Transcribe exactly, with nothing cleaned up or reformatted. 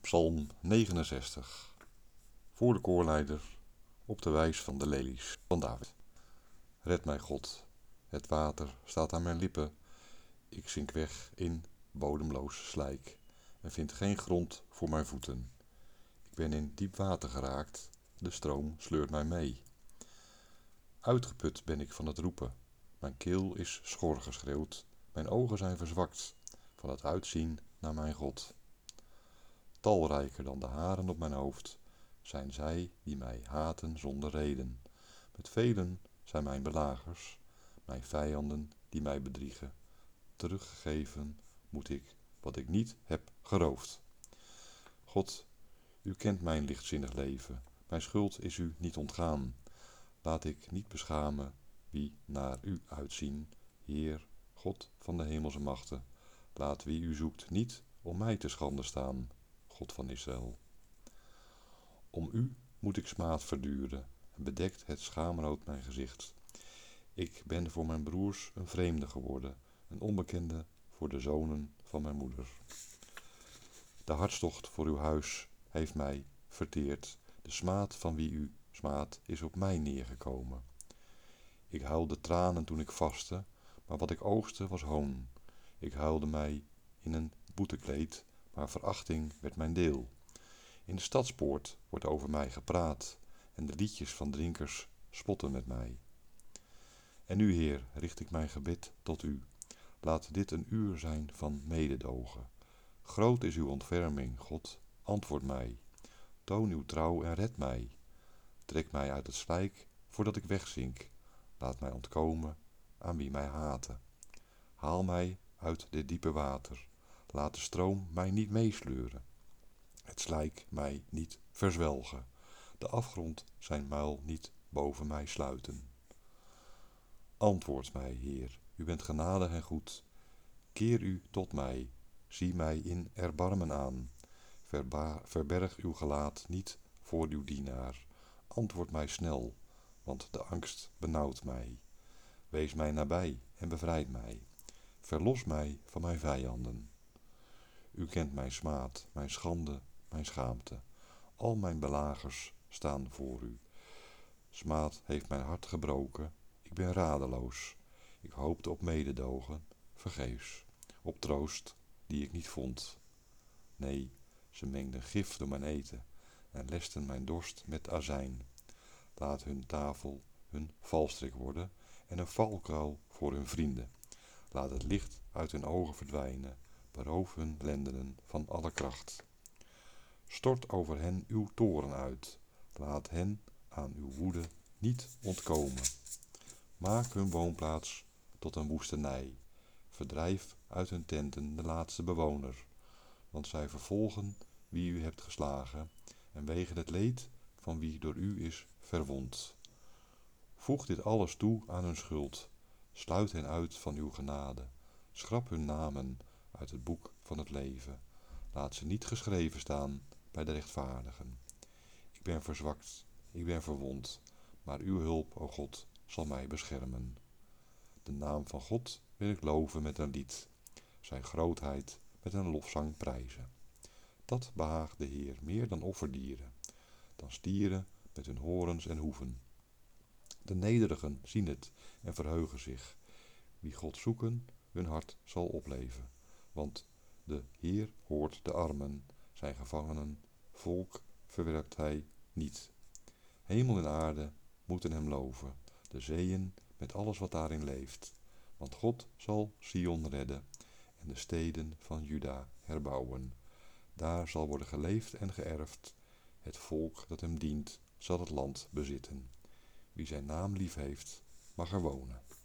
Psalm negenenzestig. Voor de koorleider, op de wijs van de lelies van David. Red mij, God, het water staat aan mijn lippen. Ik zink weg in bodemloos slijk en vind geen grond voor mijn voeten. Ik ben in diep water geraakt, de stroom sleurt mij mee. Uitgeput ben ik van het roepen, mijn keel is schor geschreeuwd, mijn ogen zijn verzwakt van het uitzien naar mijn God. Talrijker dan de haren op mijn hoofd zijn zij die mij haten zonder reden. Met velen zijn mijn belagers, mijn vijanden die mij bedriegen. Teruggeven moet ik wat ik niet heb geroofd. God, u kent mijn lichtzinnig leven, mijn schuld is u niet ontgaan. Laat ik niet beschamen wie naar u uitzien, Heer, God van de hemelse machten. Laat wie u zoekt niet om mij te schande staan, God van Israël. Om u moet ik smaad verduren en bedekt het schaamrood mijn gezicht. Ik ben voor mijn broers een vreemde geworden, een onbekende voor de zonen van mijn moeder. De hartstocht voor uw huis heeft mij verteerd. De smaad van wie u smaadt is op mij neergekomen. Ik huilde tranen toen ik vastte, maar wat ik oogste was hoon. Ik huilde mij in een boetekleed, maar verachting werd mijn deel. In de stadspoort wordt over mij gepraat en de liedjes van drinkers spotten met mij. En nu, Heer, richt ik mijn gebed tot u. Laat dit een uur zijn van mededogen. Groot is uw ontferming, God, antwoord mij. Toon uw trouw en red mij. Trek mij uit het slijk voordat ik wegzink. Laat mij ontkomen aan wie mij haten. Haal mij uit dit diepe water. Laat de stroom mij niet meesleuren. Het slijk mij niet verzwelgen. De afgrond zijn muil niet boven mij sluiten. Antwoord mij, Heer, u bent genadig en goed. Keer u tot mij, zie mij in erbarmen aan. Verba- verberg uw gelaat niet voor uw dienaar. Antwoord mij snel, want de angst benauwt mij. Wees mij nabij en bevrijd mij. Verlos mij van mijn vijanden. U kent mijn smaad, mijn schande, mijn schaamte. Al mijn belagers staan voor u. Smaad heeft mijn hart gebroken. Ik ben radeloos. Ik hoopte op mededogen, vergeefs. Op troost die ik niet vond. Nee, ze mengden gif door mijn eten en lesten mijn dorst met azijn. Laat hun tafel hun valstrik worden en een valkuil voor hun vrienden. Laat het licht uit hun ogen verdwijnen. Beroof hun lendenen van alle kracht. Stort over hen uw toorn uit. Laat hen aan uw woede niet ontkomen. Maak hun woonplaats tot een woestenij. Verdrijf uit hun tenten de laatste bewoner. Want zij vervolgen wie u hebt geslagen en wegen het leed van wie door u is verwond. Voeg dit alles toe aan hun schuld. Sluit hen uit van uw genade. Schrap hun namen uit het boek van het leven. Laat ze niet geschreven staan bij de rechtvaardigen. Ik ben verzwakt, ik ben verwond, maar uw hulp, o God, zal mij beschermen. De naam van God wil ik loven met een lied, zijn grootheid met een lofzang prijzen. Dat behaagt de Heer meer dan offerdieren, dan stieren met hun horens en hoeven. De nederigen zien het en verheugen zich. Wie God zoeken, hun hart zal opleven. Want de Heer hoort de armen, zijn gevangenen, volk verwerpt hij niet. Hemel en aarde moeten hem loven, de zeeën met alles wat daarin leeft. Want God zal Sion redden en de steden van Juda herbouwen. Daar zal worden geleefd en geërfd. Het volk dat hem dient zal het land bezitten. Wie zijn naam lief heeft, mag er wonen.